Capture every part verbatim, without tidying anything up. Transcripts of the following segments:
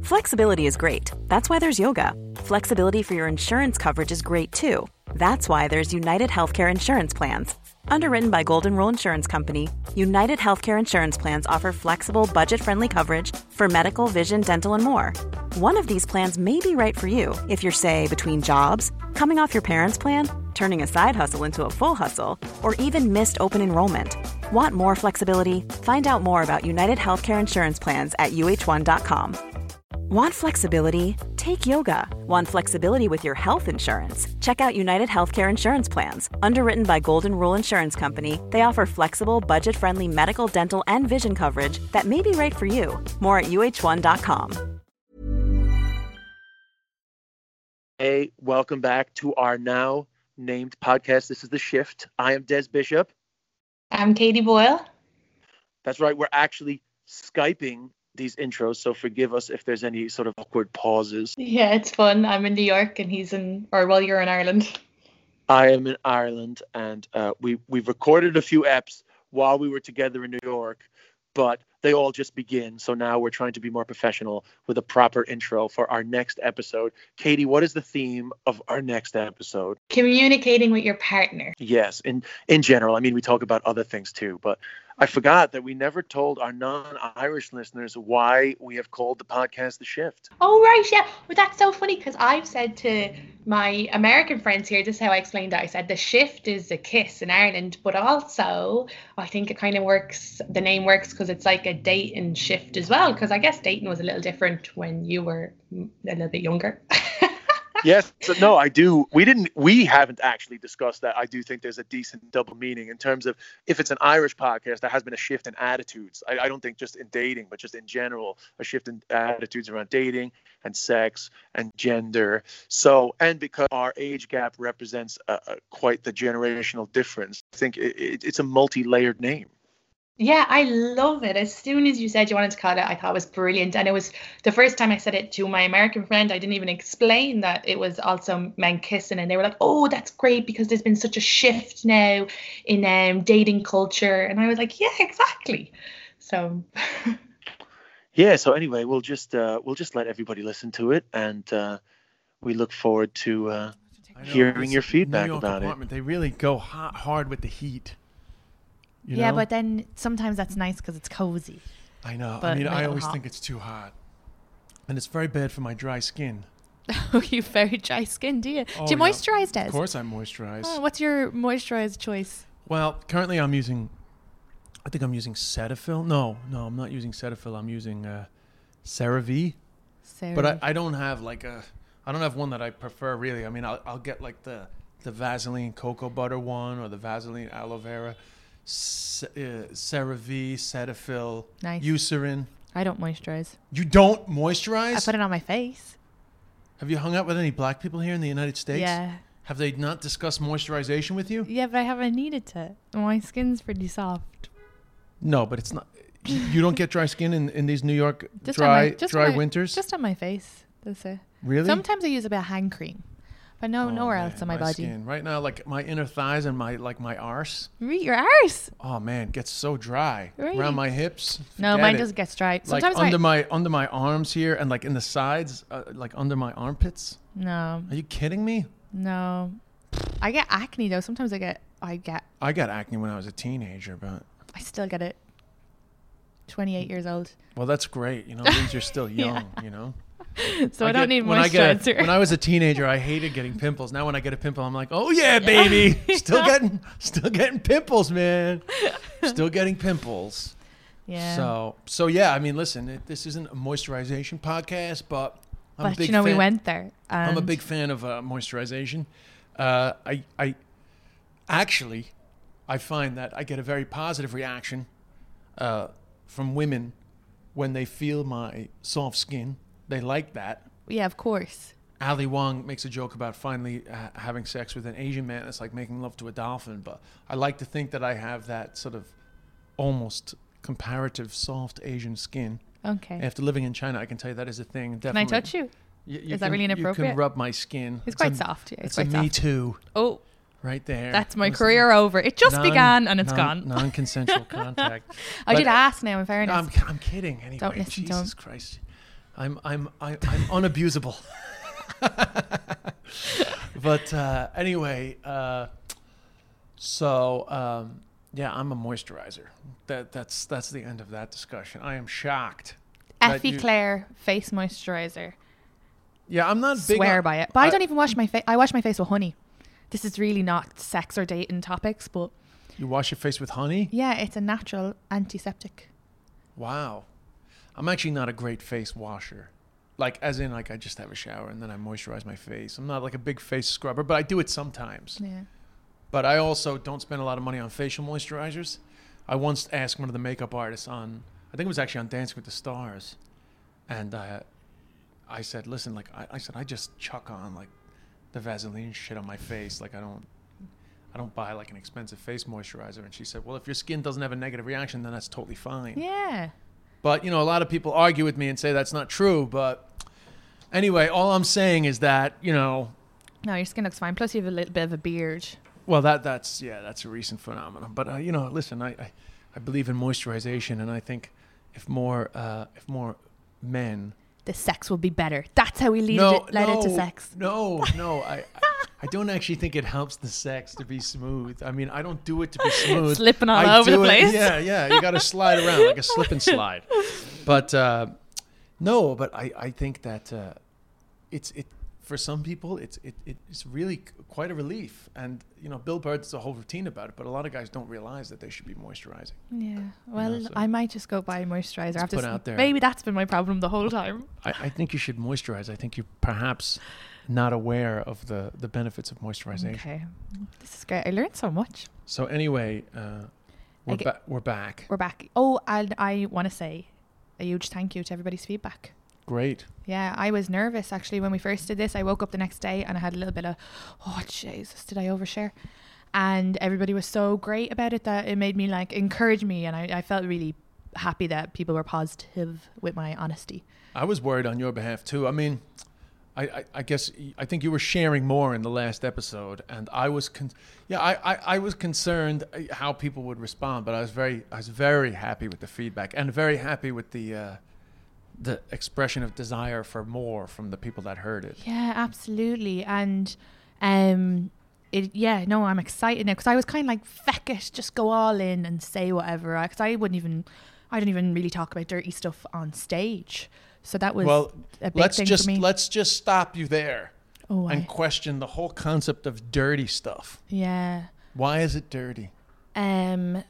Flexibility is great. That's why there's yoga. Flexibility for your insurance coverage is great too. That's why there's United Healthcare Insurance Plans. Underwritten by Golden Rule Insurance Company, United Healthcare Insurance Plans offer flexible, budget-friendly coverage for medical, vision, dental, and more. One of these plans may be right for you if you're, say, between jobs, coming off your parents' plan, turning a side hustle into a full hustle, or even missed open enrollment. Want more flexibility? Find out more about United Healthcare Insurance Plans at U H one dot com. Want flexibility? Take yoga. Want flexibility with your health insurance? Check out United Healthcare Insurance Plans. Underwritten by Golden Rule Insurance Company, they offer flexible, budget-friendly medical, dental, and vision coverage that may be right for you. More at U H one dot com. Hey, welcome back to our now named podcast. This is The Shift. I am Des Bishop. I'm Katie Boyle. That's right. We're actually Skyping these intros, so forgive us if there's any sort of awkward pauses. Yeah, it's fun. I'm in New York and he's in, or well, you're in Ireland. I am in Ireland, and uh, we, we've recorded a few eps while we were together in New York, but they all just begin. So now we're trying to be more professional with a proper intro for our next episode. Katie, what is the theme of our next episode? Communicating with your partner. Yes, in, in general. I mean, we talk about other things too, but I forgot that we never told our non-Irish listeners why we have called the podcast The Shift. Oh, right, yeah. Well, that's so funny because I've said to my American friends here, this is how I explained it. I said the shift is a kiss in Ireland, but also I think it kind of works, the name works because it's like a date and shift as well, because I guess dating was a little different when you were a little bit younger. Yes, so no, I do. We didn't, we haven't actually discussed that. I do think there's a decent double meaning in terms of if it's an Irish podcast, there has been a shift in attitudes. I, I don't think just in dating, but just in general, a shift in attitudes around dating and sex and gender. So, and because our age gap represents uh, uh, quite the generational difference, I think it, it, it's a multi-layered name. Yeah, I love it. As soon as you said you wanted to call it, I thought it was brilliant. And it was the first time I said it to my American friend, I didn't even explain that it was also men kissing. And they were like, oh, that's great because there's been such a shift now in um, dating culture. And I was like, yeah, exactly. So. Yeah, so anyway, we'll just uh, we'll just let everybody listen to it. And uh, we look forward to uh, hearing your feedback about it. They really go hot, hard with the heat. You yeah, know? but then sometimes that's nice because it's cozy. I know. But I mean, I always hot. think it's too hot. And it's very bad for my dry skin. Oh, you very dry skin, do you? Oh, do you yeah. moisturize, Des? Of course I moisturize. Oh, what's your moisturized choice? Well, currently I'm using, I think I'm using Cetaphil. No, no, I'm not using Cetaphil. I'm using uh, CeraVe. Sarah. But I, I don't have like a, I don't have one that I prefer really. I mean, I'll, I'll get like the, the Vaseline cocoa butter one or the Vaseline aloe vera. C- uh, CeraVe, Cetaphil, Nice. Eucerin. I don't moisturize. You don't moisturize? I put it on my face. Have you hung out with any black people here in the United States? Yeah. Have they not discussed moisturization with you? Yeah, but I haven't needed to. My skin's pretty soft. No, but it's not. You don't get dry skin in, in these New York Just on dry my, just dry on my, winters? Just on my face. That's it. Really? Sometimes I use a bit of hand cream, but no, Oh, nowhere man, else on my, body. Skin. Right now, like my inner thighs and my like my arse. Re- your arse? Oh man, gets so dry Really? around my hips. No, Forget mine it. doesn't get dry. Like Sometimes under my, my under my arms here and like in the sides, uh, like under my armpits. no, Are you kidding me? no. I get acne though. Sometimes I get, I get, I got acne when I was a teenager, but I still get it. twenty-eight years old. well, that's great. You know, it means you're still young. You know. So I, I don't get, need when I get moisturizer. a, when I was a teenager, I hated getting pimples. Now when I get a pimple, I'm like, oh yeah, baby, still getting, still getting pimples, man. Still getting pimples. Yeah. So, so yeah. I mean, listen, it, this isn't a moisturization podcast, but I'm a but big you know, fan. we went there. I'm a and big fan of uh, moisturization. Uh, I, I actually, I find that I get a very positive reaction uh, from women when they feel my soft skin. They like that. Yeah, of course. Ali Wong makes a joke about finally uh, having sex with an Asian man. It's like making love to a dolphin. But I like to think that I have that sort of almost comparative soft Asian skin. Okay. After living in China, I can tell you that is a thing. Can Definitely. I touch you? You, you Is that can- really You inappropriate? can rub my skin. It's quite a, soft. Yeah, it's it's quite a soft. me too. Oh, Right there. that's my Listen, career over. It just non- began and it's non- gone. Non-consensual contact. I But- did ask now, in No, fairness. I'm, I'm kidding. Anyway, Don't listen to Jesus him. Christ. I'm I'm I'm, I'm unabusable. But uh, anyway, uh, so um, yeah, I'm a moisturizer. That that's that's the end of that discussion. I am shocked. that Effie you- Claire face moisturizer. Yeah, I'm not big. Swear on, by it. But I, I don't even wash my face. I wash my face with honey. This is really not sex or dating topics, but You wash your face with honey? yeah, it's a natural antiseptic. Wow. I'm actually not a great face washer. Like, as in, like, I just have a shower and then I moisturize my face. I'm not like a big face scrubber, but I do it sometimes. Yeah. But I also don't spend a lot of money on facial moisturizers. I once asked one of the makeup artists on, I think it was actually on Dancing with the Stars, and uh, I said, listen, like, I, I said, I just chuck on, like, the Vaseline shit on my face. Like, I don't, I don't buy, like, an expensive face moisturizer. And she said, well, if your skin doesn't have a negative reaction, then that's totally fine. Yeah. But, you know, a lot of people argue with me and say that's not true. But anyway, all I'm saying is that, you know, No, your skin looks fine. Plus, you have a little bit of a beard. well, that that's, yeah, that's a recent phenomenon. But, uh, you know, listen, I, I, I believe in moisturization. And I think if more, uh, if more men... The sex will be better. That's how we lead no, it, led no, it to sex. No, no, I, I, I don't actually think it helps the sex to be smooth. I mean, I don't do it to be smooth. Slipping all I over do the it- place. Yeah, yeah, you got to slide around like a slip and slide. But uh, no, but I, I think that uh, it's it for some people it's it, it's really c- quite a relief. And you know, Bill Burr does a whole routine about it, but a lot of guys don't realize that they should be moisturizing. Yeah. Well, so- I might just go buy moisturizer. After put s- out there. Maybe that's been my problem the whole time. I, I think you should moisturize. I think you're perhaps not aware of the, the benefits of moisturization. Okay. This is great. I learned so much. So anyway, uh, we're, Okay. ba- we're back. We're back. Oh, and I want to say a huge thank you to everybody's feedback. Great. Yeah, I was nervous actually when we first did this. I woke up the next day and I had a little bit of, oh Jesus, did I overshare? And everybody was so great about it that it made me like encourage me, and I, I felt really happy that people were positive with my honesty. I was worried on your behalf too. I mean, I, I, I guess y- I think you were sharing more in the last episode, and I was, con- yeah, I, I, I was concerned uh, how people would respond, but I was very, I was very happy with the feedback and very happy with the, uh, the expression of desire for more from the people that heard it. Yeah, absolutely. And um, it, yeah, no, I'm excited now because I was kind of like, feck it, just go all in and say whatever. Because I wouldn't even, I don't even really talk about dirty stuff on stage. So that was Well, a big let's thing just for me. let's just stop you there oh, and I, question the whole concept of dirty stuff. yeah. Why is it dirty? Um,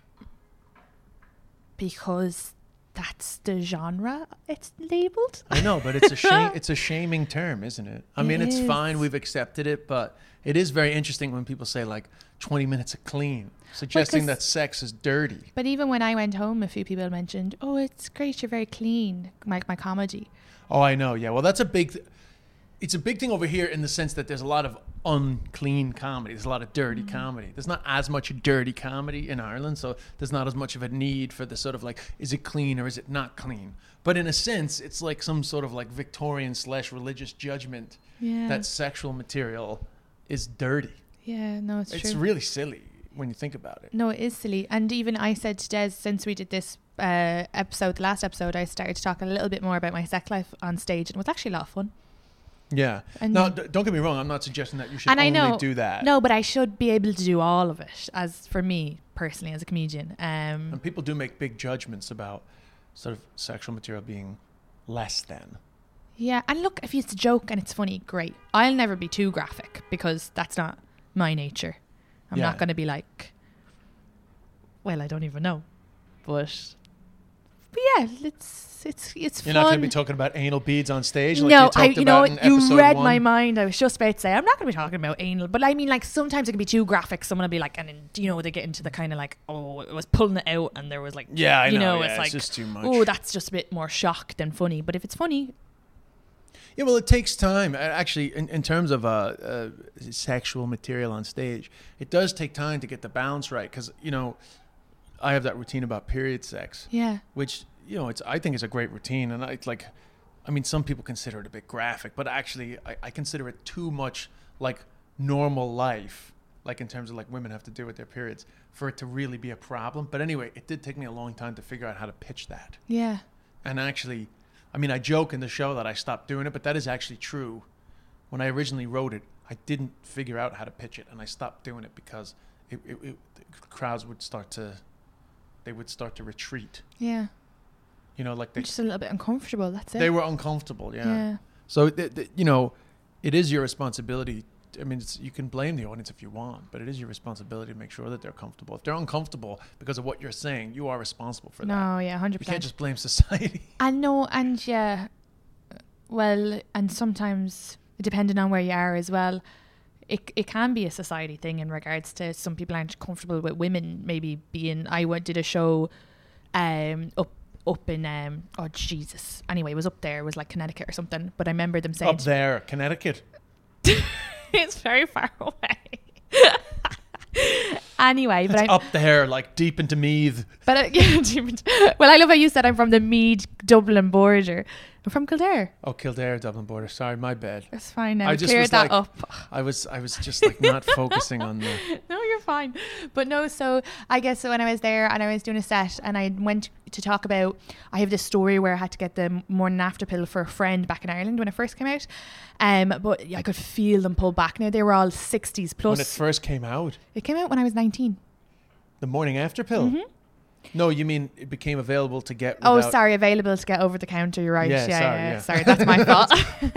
because that's the genre it's labeled. I know, but it's a shame. It's a shaming term, isn't it? I mean, It it's is. fine. We've accepted it, but it is very interesting when people say like twenty minutes of clean, suggesting 'cause- that sex is dirty. But even when I went home, a few people mentioned, "Oh, it's great. You're very clean." Like my comedy. Oh, I know. Yeah. Well, that's a big. Th- it's a big thing over here in the sense that there's a lot of unclean comedy. There's a lot of dirty Mm. comedy. There's not as much dirty comedy in Ireland, so there's not as much of a need for the sort of like, is it clean or is it not clean? But in a sense, it's like some sort of like Victorian slash religious judgment Yeah. that sexual material is dirty. yeah. No, it's, It's true. really silly when you think about it. No, it is silly. And even I said to Des, since we did this uh, episode, the last episode, I started to talk a little bit more about my sex life on stage, and it was actually a lot of fun. Yeah. And- no, d- don't get me wrong. I'm not suggesting that you should And I only know, do that. No, but I should be able to do all of it, as for me personally, as a comedian. Um, And people do make big judgments about sort of sexual material being less than. yeah, and look, if it's a joke and it's funny, great. I'll never be too graphic because that's not my nature. I'm Yeah. not going to be like, well, I don't even know, but, but yeah, it's it's it's You're fun. not going to be talking about anal beads on stage like no, you talked I, you about know, in you episode read one? my mind. I was just about to say I'm not going to be talking about anal, but I mean, like sometimes it can be too graphic. Someone will be like, and then, you know, they get into the kind of like, oh, it was pulling it out, and there was like, Yeah, I you know. know, yeah, it's it's like, just too much. oh, that's just a bit more shock than funny. But if it's funny, Yeah, well, it takes time. A- Actually, in, in terms of uh, uh, sexual material on stage, it does take time to get the balance right. Because, you know, I have that routine about period sex, yeah, which, you know, it's I think it's a great routine. And I like, I mean, some people consider it a bit graphic, but actually, I, I consider it too much like normal life, like in terms of like women have to deal with their periods, for it to really be a problem. But anyway, it did take me a long time to figure out how to pitch that. yeah, And actually, I mean, I joke in the show that I stopped doing it, but that is actually true. When I originally wrote it, I didn't figure out how to pitch it, and I stopped doing it because it, it, it, the crowds would start to, they would start to retreat. Yeah. You know, like they Just a little bit uncomfortable. That's it. they were uncomfortable. Yeah. Yeah. So th- th- you know, it is your responsibility. I mean, it's, you can blame the audience if you want, but it is your responsibility to make sure that they're comfortable. If they're uncomfortable because of what you're saying, you are responsible for that. No, yeah, one hundred You percent. can't just blame society. And no, and yeah, well, and sometimes depending on where you are as well, it it can be a society thing in regards to some people aren't comfortable with women maybe being. I went did a show, um, up up in um oh Jesus. Anyway, it was up there. It was like Connecticut or something. But I remember them saying Up there, Connecticut. it's very far away. Anyway, but It's I up there, like deep into Meath. but I, yeah, well, I love how you said I'm from the Meath Dublin border. I'm from Kildare. Oh, Kildare, Dublin border. Sorry, my bad. It's fine now. I just Cleared was that like, up. I was, I was just like not focusing on the. No, you're fine. But no, so I guess when I was there and I was doing a set and I went to talk about, I have this story where I had to get the morning after pill for a friend back in Ireland when it first came out. Um, but I could feel them pull back. Now they were all sixties plus. When it first came out, It came out when I was nineteen. the morning after pill. Mm-hmm. No, you mean it became available to get. Oh, without- sorry, available to get over the counter. You're right. Yeah, Yeah, yeah, sorry, yeah. yeah. Sorry, that's my fault.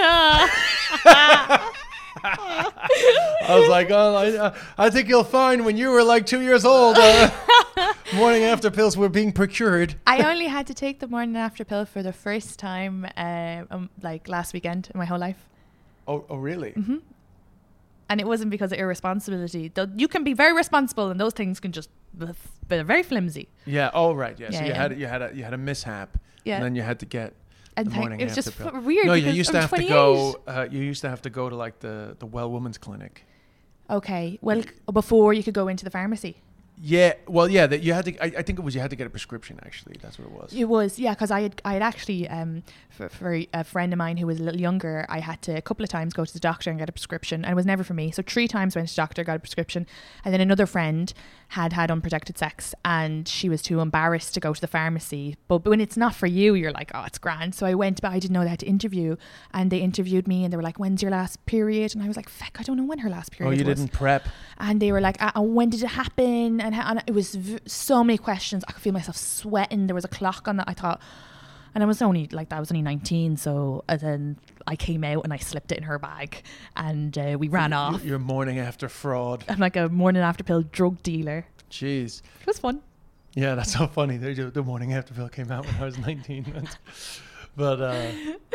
I was like, oh, I, uh, I think you'll find when you were like two years old, uh, morning after pills were being procured. I only had to take the morning after pill for the first time, uh, um, like last weekend in my whole life. Oh, oh, really? Mm-hmm. And it wasn't because of irresponsibility. Though you can be very responsible, and those things can just be be very flimsy. Yeah. Oh, right. Yeah. Yeah, so you yeah. had you had a you had a mishap. Yeah. And then you had to get. And The thank- morning it was after just pill. f- weird. No, you because used I'm to have to twenty-eight. go. Uh, you used to have to go to like the the Well Women's Clinic. Okay, well, before you could go into the pharmacy. Yeah. Well, yeah. That you had to. I, I think it was you had to get a prescription. Actually, that's what it was. It was, yeah, because I had, I had actually, um, for, for a friend of mine who was a little younger, I had to a couple of times go to the doctor and get a prescription, and it was never for me. So three times I went to the doctor, got a prescription, and then another friend had had unprotected sex, and she was too embarrassed to go to the pharmacy. But, but when it's not for you, you're like, oh, it's grand. So I went, but I didn't know they had to interview, and they interviewed me, and they were like, when's your last period? And I was like, feck, I don't know when her last period Oh, you was. didn't prep. And they were like, uh, uh, when did it happen? And, how, and it was v- so many questions. I could feel myself sweating. There was a clock on that. I thought, and I was only like, I was only nineteen. So and then I came out and I slipped it in her bag, and uh, we ran off. Your morning after fraud. I'm like a morning after pill drug dealer. Jeez. It was fun. Yeah, that's so funny. The, the morning after pill came out when I was nineteen. But uh,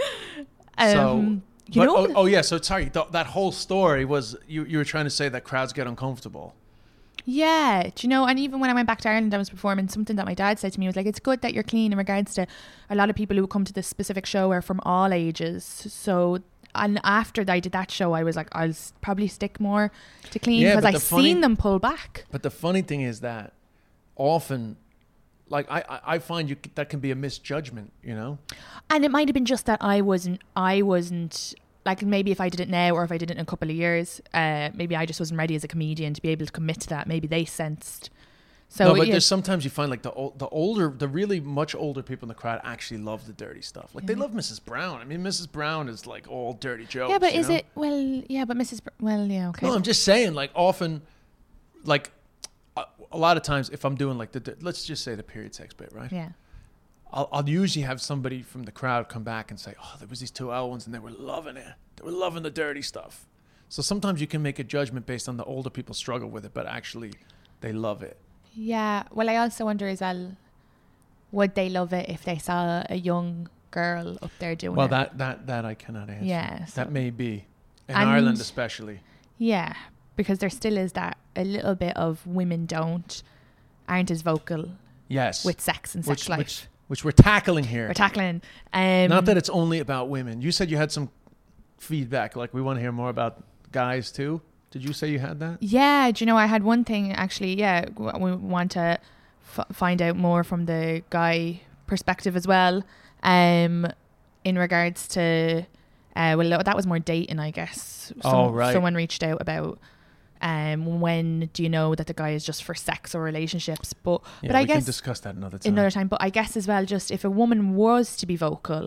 so. Um, you But, know, oh, oh yeah, so sorry. Th- that whole story was you. You were trying to say that crowds get uncomfortable. yeah, do you know, and even when I went back to Ireland, I was performing, something that my dad said to me was like, it's good that you're clean in regards to a lot of people who come to this specific show are from all ages. So, and after I did that show, I was like, I'll s- probably stick more to clean Yeah, because but I the funny- seen them pull back. But the funny thing is that often, like I, I, I find you c- that can be a misjudgment. You know. And it might have been just that I wasn't, I wasn't, like maybe if I did it now or if I did it in a couple of years, uh, maybe I just wasn't ready as a comedian to be able to commit to that. Maybe they sensed. So no, but yeah, there's sometimes you find like the ol- the older, the really much older people in the crowd actually love the dirty stuff. Like they Yeah. love Missus Brown. I mean, Missus Brown is like all dirty jokes. yeah, but you is know? it, well, yeah, but Missus Br- well, yeah, okay. No, I'm just saying. Like often, like a, a lot of times, if I'm doing like the, the let's just say the period sex bit, right? yeah. I'll, I'll usually have somebody from the crowd come back and say, "Oh, there was these two L ones, and they were loving it. They were loving the dirty stuff." So sometimes you can make a judgment based on the older people struggle with it, but actually, they love it. Yeah. Well, I also wonder as well, would they love it if they saw a young girl up there doing Well, it? that that that I cannot answer. Yeah, so- that may be in And- Ireland, especially. Yeah, because there still is that a little bit of women don't, aren't as vocal Yes, with sex and sex which life. which which we're tackling here. We're tackling. Um, Not that it's only about women. You said you had some feedback. Like we want to hear more about guys too. Did you say you had that? Yeah, do you know, I had one thing actually, yeah, w- we want to f- find out more from the guy perspective as well, um, in regards to, uh, well, that was more dating, I guess. Some, Oh, right. Someone reached out about, um, when do you know that the guy is just for sex or relationships? But, Yeah, but I we guess can discuss that another time. another time. But I guess as well, just if a woman was to be vocal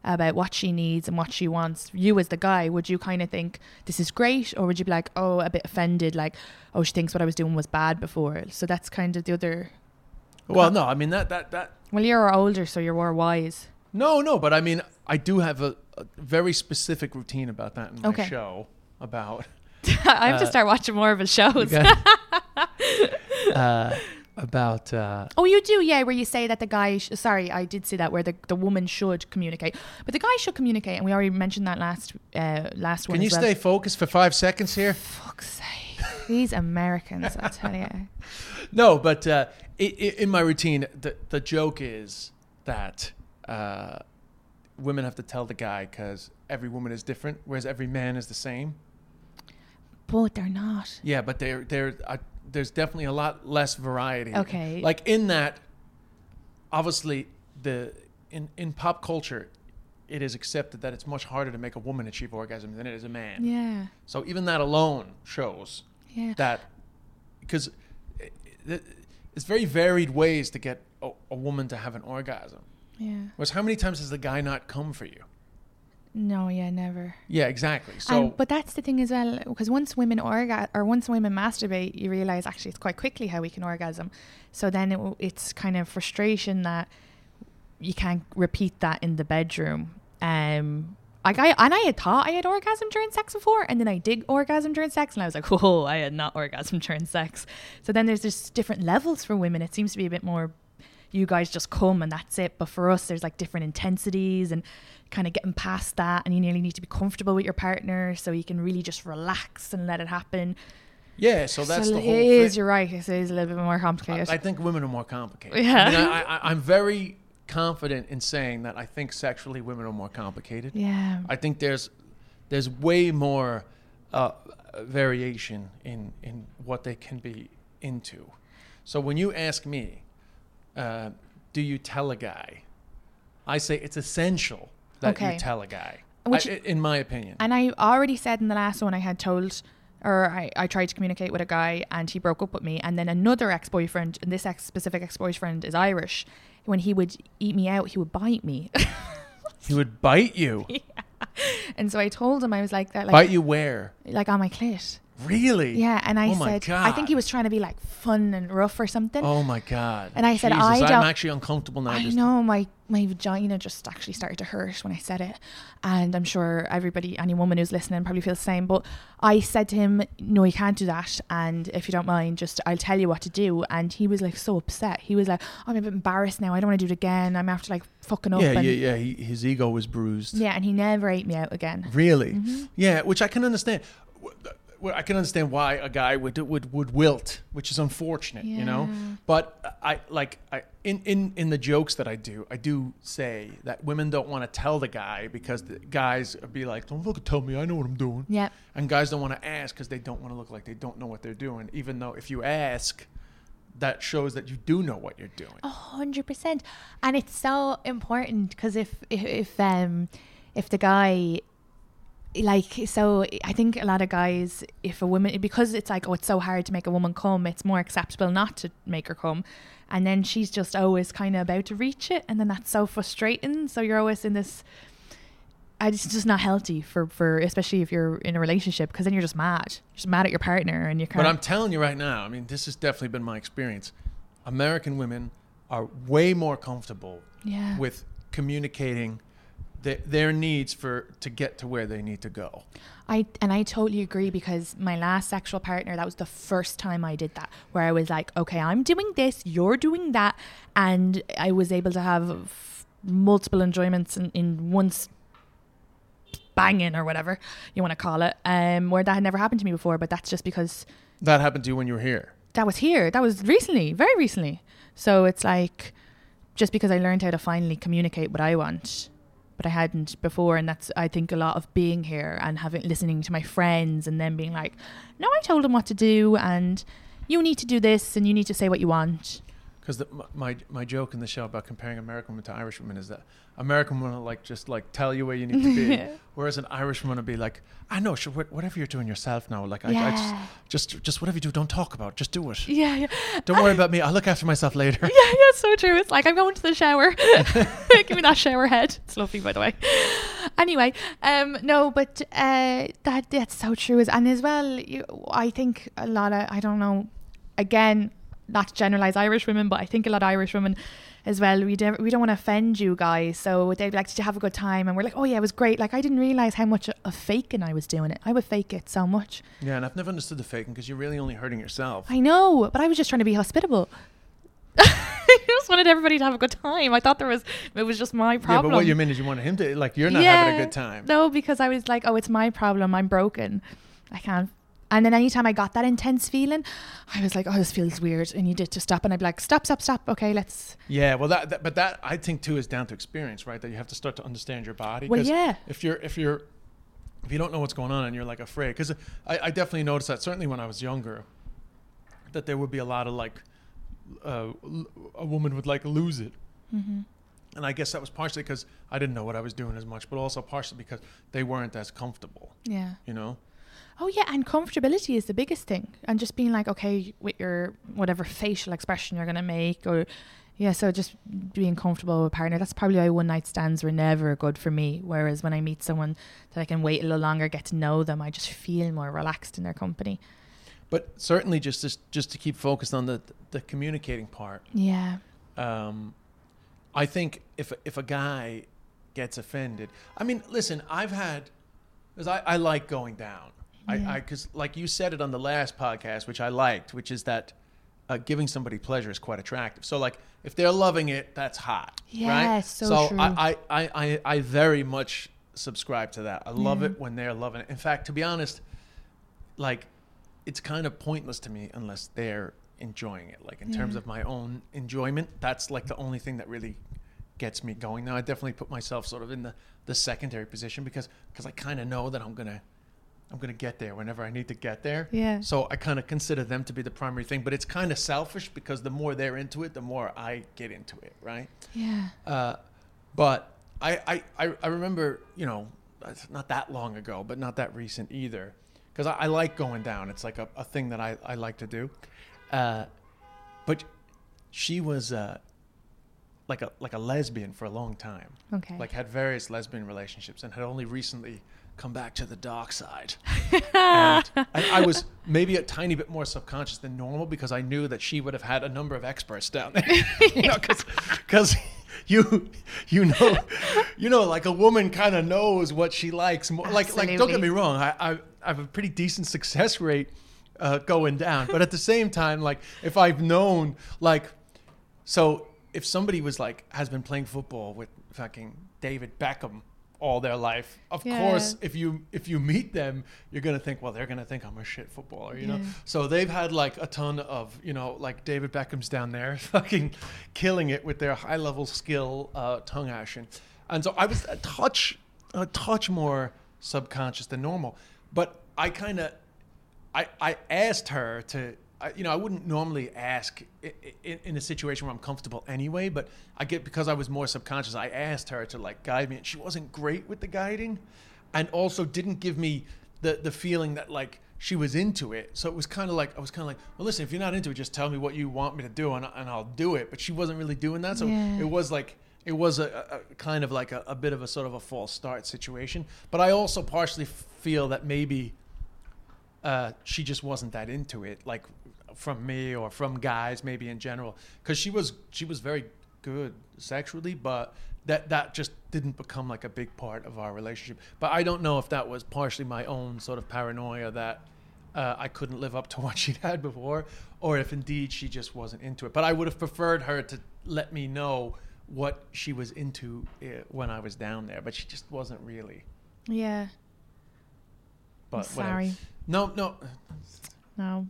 about what she needs and what she wants, you as the guy, would you kind of think this is great, or would you be like, oh, a bit offended, like, oh, she thinks what I was doing was bad before? So that's kind of the other. Well, no, I mean that that that. Well, you're older, so you're more wise. No, no, but I mean, I do have a, a very specific routine about that in my Okay. show about. I have Uh, to start watching more of his shows. uh, about. Uh, Oh, you do, yeah, where you say that the guy, sh- sorry, I did see that, where the, the woman should communicate. But the guy should communicate, and we already mentioned that last uh, last one can you as well. stay focused for five seconds here? Fuck's sake. These Americans, I tell you. No, but uh, i i in my routine, the, the joke is that uh, women have to tell the guy because every woman is different, whereas every man is the same. But they're not. Yeah, but they're, they're, uh, there's definitely a lot less variety. Okay. Like in that, obviously, the in, in pop culture, it is accepted that it's much harder to make a woman achieve orgasm than it is a man. Yeah. So even that alone shows Yeah. that, because it, it, it's very varied ways to get a, a woman to have an orgasm. Yeah. Whereas how many times has the guy not come for you? No, yeah, never. Yeah, exactly. So, And, but that's the thing as well, because once women orga- or once women masturbate, you realize actually it's quite quickly how we can orgasm. So then it, w- it's kind of frustration that you can't repeat that in the bedroom. Um, like I and I had thought I had orgasm during sex before, and then I did orgasm during sex, and I was like, whoa, I had not orgasm during sex. So then there's just different levels for women. It seems to be a bit more, you guys just come and that's it. But for us, there's like different intensities and kind of getting past that, and you nearly need to be comfortable with your partner so you can really just relax and let it happen. yeah, so that's so the whole it is, thing. you're right, it is a little bit more complicated. I, I think women are more complicated. Yeah. I mean, I, I, I'm very confident in saying that I think sexually women are more complicated. yeah. I think there's there's way more uh, variation in, in what they can be into. So when you ask me, uh, do you tell a guy? I say it's essential that Okay. you tell a guy, Which- I, in my opinion. And I already said in the last one I had told, or I, I tried to communicate with a guy and he broke up with me. And then another ex-boyfriend, and this ex- specific ex-boyfriend is Irish. When he would eat me out, he would bite me. He would bite you. And so I told him, I was like, that, like, Bite you where? like on my clit. Really? Yeah. And I Oh my said, I think he God. was trying to be like fun and rough or something. Oh my God. And I said, Jesus, I I'm don't- actually uncomfortable now. I just know my, my vagina just actually started to hurt when I said it. And I'm sure everybody, any woman who's listening probably feels the same. But I said to him, no, you can't do that. And if you don't mind, just I'll tell you what to do. And he was like so upset. He was like, I'm a bit embarrassed now. I don't want to do it again. I'm after like fucking up. Yeah, and, yeah, yeah. He, his ego was bruised. yeah, and he never ate me out again. Really? Mm-hmm. Yeah, which I can understand. Well, I can understand why a guy would would would wilt, which is unfortunate, you know. Yeah. But I like I in, in in the jokes that I do, I do say that women don't want to tell the guy because the guys be like, "Don't fucking tell me, I know what I'm doing." Yep. And guys don't want to ask because they don't want to look like they don't know what they're doing, even though if you ask, that shows that you do know what you're doing. A hundred percent. And it's so important because if, if, if, um, if the guy, like, so I think a lot of guys, if a woman, because it's like, oh, it's so hard to make a woman come, it's more acceptable not to make her come. And then she's just always kind of about to reach it. And then that's so frustrating. So you're always in this, I it's just not healthy for, for, especially if you're in a relationship, because then you're just mad. You're just mad at your partner and you can't. But I'm telling you right now, I mean, this has definitely been my experience. American women are way more comfortable Yeah. with communicating th- their needs for to get to where they need to go. I and I totally agree, because my last sexual partner, that was the first time I did that, where I was like, okay, I'm doing this, you're doing that, and I was able to have f- multiple enjoyments in, in once banging or whatever you want to call it, um, where that had never happened to me before. But that's just because That happened to you when you were here. that was here, that was recently, very recently. So it's like, just because I learned how to finally communicate what I want, but I hadn't before. And that's, I think, a lot of being here and having, listening to my friends and then being like, no, I told them what to do and you need to do this and you need to say what you want. because my my joke in the show about comparing American women to Irish women is that American women will like just like tell you where you need to be, whereas an Irish woman will be like, I know, sure, whatever you're doing yourself now. Like, yeah. I, I just, just just whatever you do, don't talk about, it, just do it. Yeah, yeah. Don't worry about me. I'll look after myself later. Yeah, yeah, so true. It's like I'm going to the shower. Give me that shower head. It's lovely, by the way. Anyway, um, no, but uh, that that's so true. And as well, you, I think a lot of I don't know. Again, not to generalize Irish women, but I think a lot of Irish women as well, we don't we don't want to offend you guys, so they'd be like, did you have a good time? And we're like, oh yeah, it was great. Like, I didn't realize how much of faking I was doing it. I would fake it so much. Yeah, and I've never understood the faking, because you're really only hurting yourself. I know, but I was just trying to be hospitable. I just wanted everybody to have a good time. I thought there was it was just my problem. Yeah, but what you mean is you wanted him to, like, you're not yeah, having a good time. No, because I was like, oh, it's my problem, I'm broken, I can't. And then anytime I got that intense feeling, I was like, oh, this feels weird. And you did to stop. And I'd be like, stop, stop, stop. Okay, let's. Yeah, well, that, that but that I think too is down to experience, right? That you have to start to understand your body. Well, yeah. If you're, if you're, if you don't know what's going on and you're like afraid, because I, I definitely noticed that certainly when I was younger, that there would be a lot of like, uh, a woman would like lose it. Mm-hmm. And I guess that was partially because I didn't know what I was doing as much, but also partially because they weren't as comfortable. Yeah. You know? Oh yeah, and comfortability is the biggest thing, and just being like, okay, with your whatever facial expression you're gonna make, or yeah, so just being comfortable with a partner. That's probably why one night stands were never good for me. Whereas when I meet someone that I can wait a little longer, get to know them, I just feel more relaxed in their company. But certainly, just to, just to keep focused on the the communicating part. Yeah. Um, I think if if a guy gets offended, I mean, listen, I've had, because I, I like going down. Yeah. I, because like you said it on the last podcast, which I liked, which is that uh, giving somebody pleasure is quite attractive. So like if they're loving it, that's hot. Yeah, right? so, so true. I, I, I, I very much subscribe to that. I love Yeah. it when they're loving it. In fact, to be honest, like it's kind of pointless to me unless they're enjoying it. Like in Yeah. terms of my own enjoyment, that's like the only thing that really gets me going. Now I definitely put myself sort of in the, the secondary position because because I kind of know that I'm gonna I'm gonna get there whenever I need to get there. Yeah. So I kind of consider them to be the primary thing, but it's kind of selfish because the more they're into it, the more I get into it, right? Yeah. Uh, but I, I I I remember, you know, it's not that long ago, but not that recent either, because I, I like going down. It's like a, a thing that I, I like to do. Uh, but she was uh, like a like a lesbian for a long time. Okay. Like had various lesbian relationships and had only recently come back to the dark side. and, and I was maybe a tiny bit more subconscious than normal because I knew that she would have had a number of experts down there. you know, because you you know you know like a woman kind of knows what she likes. More, like like don't get me wrong, I, I I have a pretty decent success rate uh, going down, but at the same time, like if I've known like so if somebody was like has been playing football with fucking David Beckham all their life, of yeah. course if you if you meet them you're gonna think, well, they're gonna think I'm a shit footballer, you yeah. know. So they've had like a ton of, you know, like David Beckham's down there fucking killing it with their high level skill uh tongue ashing, and so I was a touch a touch more subconscious than normal. But I kind of I I asked her to I, you know, I wouldn't normally ask in, in, in a situation where I'm comfortable anyway, but I get, because I was more subconscious, I asked her to like guide me, and she wasn't great with the guiding, and also didn't give me the, the feeling that like she was into it. So it was kind of like, I was kind of like, well, listen, if you're not into it, just tell me what you want me to do and, and I'll do it. But she wasn't really doing that. So yeah. it was like, it was a, a kind of like a, a bit of a sort of a false start situation. But I also partially feel that maybe uh, she just wasn't that into it, like from me or from guys maybe in general, because she was she was very good sexually, but that that just didn't become like a big part of our relationship. But I don't know if that was partially my own sort of paranoia that uh, I couldn't live up to what she'd had before, or if indeed she just wasn't into it. But I would have preferred her to let me know what she was into uh, when I was down there, but she just wasn't really. Yeah. But I'm sorry. Whatever. No, no. No.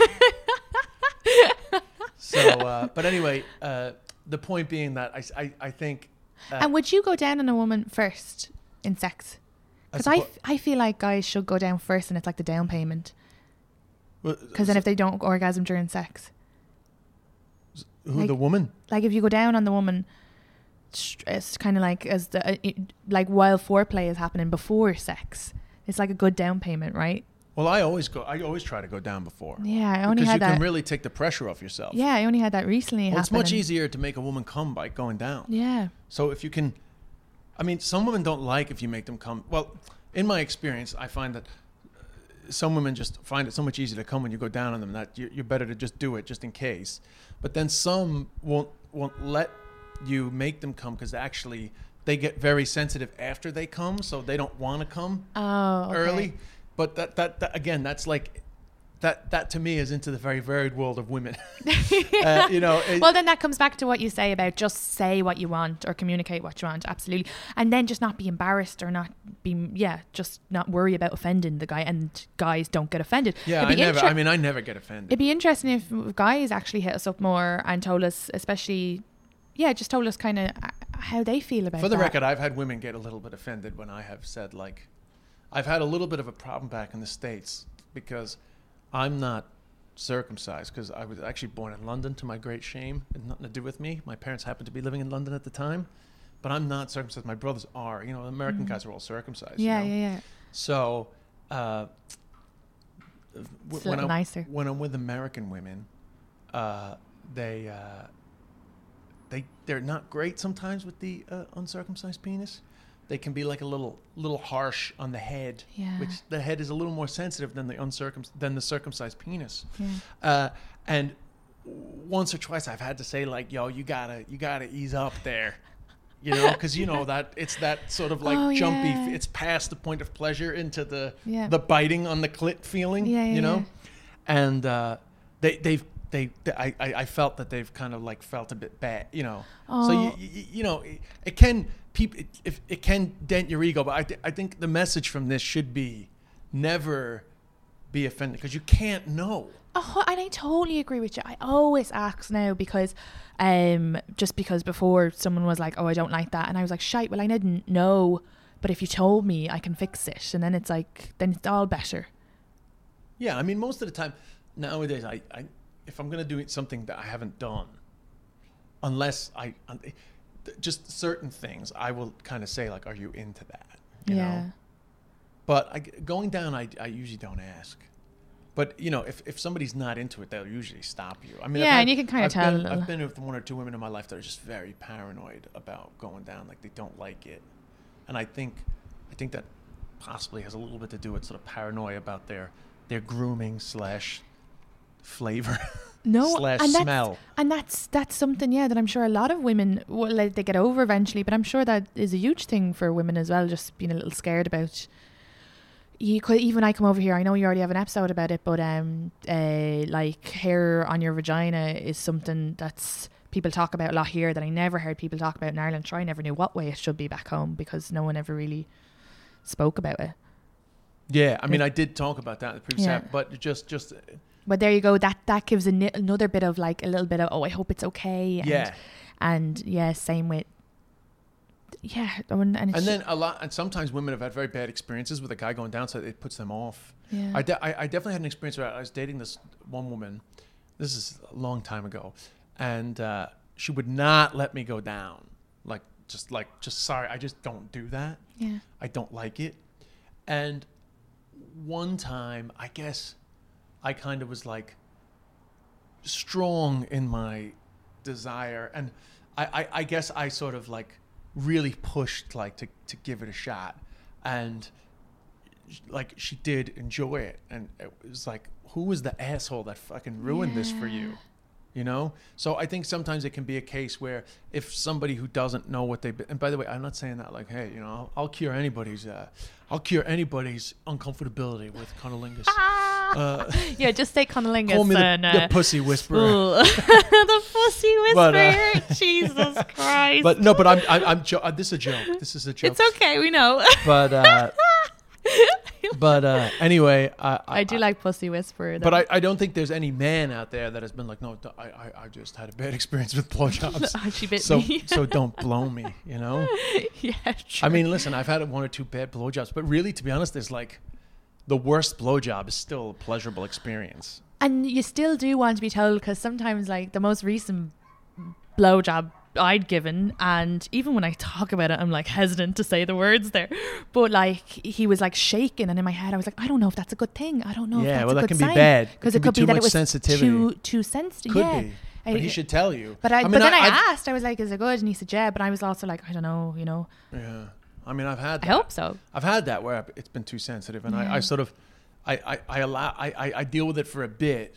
So, uh, but anyway, uh, the point being that I, I, I think. Uh, And would you go down on a woman first in sex? Because I, suppo- f- I feel like guys should go down first, and it's like the down payment. well, Because then if they don't orgasm during sex. Who, like, the woman? Like if you go down on the woman, it's kind of like as the uh, it, like while foreplay is happening before sex. It's like a good down payment, right? Well, I always go. I always try to go down before. Yeah, I only because had you that. can really take the pressure off yourself. Yeah, I only had that recently. Well, it's much happen. easier to make a woman come by going down. Yeah. So if you can, I mean, some women don't like if you make them come. Well, in my experience, I find that some women just find it so much easier to come when you go down on them that you're, you're better to just do it just in case. But then some won't won't let you make them come because actually they get very sensitive after they come, so they don't want to come oh, okay. early. But that, that that again, that's like that that to me is into the very varied world of women. uh, you know. It, well, then that comes back to what you say about just say what you want or communicate what you want, absolutely, and then just not be embarrassed or not be yeah, just not worry about offending the guy. And guys don't get offended. Yeah, I never. Inter- I mean, I never get offended. It'd be interesting if guys actually hit us up more and told us, especially, yeah, just told us kind of how they feel about it. For the that. record, I've had women get a little bit offended when I have said like, I've had a little bit of a problem back in the States because I'm not circumcised because I was actually born in London to my great shame. It had nothing to do with me. My parents happened to be living in London at the time, but I'm not circumcised. My brothers are. You know, American mm. guys are all circumcised. Yeah, you know? yeah, yeah. So, uh, it's when, a I'm, nicer. when I'm with American women, uh, they uh, they they're not great sometimes with the uh, uncircumcised penis. They can be like a little little harsh on the head, yeah. which the head is a little more sensitive than the uncircum than the circumcised penis. Yeah. Uh, and once or twice I've had to say like, yo, you gotta you gotta ease up there, you know, because you know that it's that sort of like oh, jumpy. Yeah. It's past the point of pleasure into the yeah. the biting on the clit feeling, yeah, yeah, you know, yeah. and uh, they they've. They, they I, I felt that they've kind of like felt a bit bad, you know. Oh. So you, you you know it, it can people it, if it can dent your ego, but I th- I think the message from this should be never be offended because you can't know. Oh, and I totally agree with you. I always ask now because, um, just because before someone was like, "Oh, I don't like that," and I was like, "Shite, well, I didn't know, but if you told me, I can fix it," and then it's like, then it's all better. Yeah, I mean, most of the time nowadays, I. I if I'm going to do something that I haven't done, unless I, just certain things, I will kind of say like, are you into that? You yeah. know? But I, going down, I, I usually don't ask. But, you know, if, if somebody's not into it, they'll usually stop you. I mean, yeah, had, and you can kind of I've tell. Been, I've been with one or two women in my life that are just very paranoid about going down. Like, they don't like it. And I think, I think that possibly has a little bit to do with sort of paranoia about their, their grooming slash flavor no slash and smell that's, and that's that's something yeah that I'm sure a lot of women will like, they get over eventually, but I'm sure that is a huge thing for women as well, just being a little scared about you could even I come over here, I know you already have an episode about it, but um uh like hair on your vagina is something that's people talk about a lot here that I never heard people talk about in Ireland. So I never knew what way it should be back home because no one ever really spoke about it. Yeah, I mean, I did talk about that in the previous yeah. app, but just just but there you go. That that gives a ni- another bit of like a little bit of oh, I hope it's okay. And, yeah, and yeah, same with yeah, and and, and then a lot. And sometimes women have had very bad experiences with a guy going down, so it puts them off. Yeah. I, de- I, I definitely had an experience where I was dating this one woman. This is a long time ago, and uh, she would not let me go down. Like just like just sorry, I just don't do that. Yeah, I don't like it. And one time, I guess. I kind of was like strong in my desire, and I, I, I guess I sort of like really pushed like to, to give it a shot, and like she did enjoy it, and it was like, who was the asshole that fucking ruined yeah. this for you? You know? So I think sometimes it can be a case where if somebody who doesn't know what they've been, and by the way, I'm not saying that like, hey, you know, I'll, I'll cure anybody's, uh, I'll cure anybody's uncomfortability with cunnilingus. Uh, yeah, just say cunnilingus. Call me the, and, uh, the pussy whisperer. the pussy whisperer. But, uh, Jesus Christ. But no, but I'm, I'm, I'm jo- uh, this is a joke. This is a joke. It's okay, we know. But, uh, but uh, anyway, I, I, I do I, like pussy whisperer. Though. But I, I don't think there's any man out there that has been like, no, I, I, I just had a bad experience with blowjobs. She bit so, me. so don't blow me, you know? Yeah, true. I mean, listen, I've had one or two bad blowjobs, but really, to be honest, there's like the worst blowjob is still a pleasurable experience. And you still do want to be told, because sometimes like the most recent blowjob I'd given, and even when I talk about it I'm like hesitant to say the words there, but like he was like shaking, and in my head I was like, I don't know if that's a good thing. I don't know Yeah, if that's well, a that good can be sign. bad. It Because can it could be be, too that much it was sensitivity. too too sensitive. Could yeah. be. But I- he should tell you. But I, I mean, but then I, I- I've- asked, I was like, is it good? And he said, yeah. But I was also like, I don't know, you know. Yeah. I mean, I've had I that. hope so. I've had that where it's been too sensitive, and Yeah. I, I sort of, I, I, I allow, I, I, I deal with it for a bit,